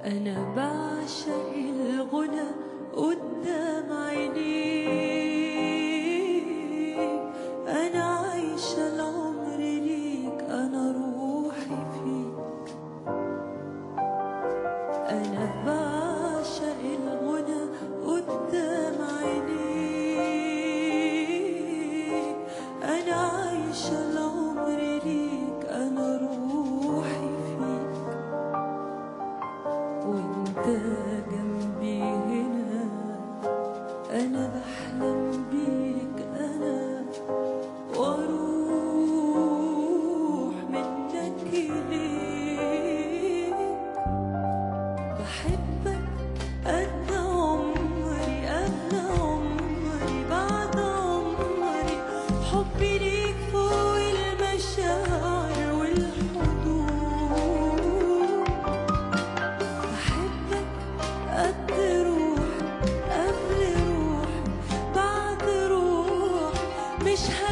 أنا بعشق الغنى قدام عينيك، أنا عايشة العمر ليك، أنا روحي فيك. أنا بعشق الغنى قدام عينيك، أنا عايشة العمر ليك، أنا روحي فيك. وانت جنبي هنا أنا بحلم بيك، أنا واروح منك إليك. بحبك قد عمري قبل عمري بعد عمري، حبي ليك فوق المشاعر والحدود. بحبك قد روح قبل روح بعد روح، مش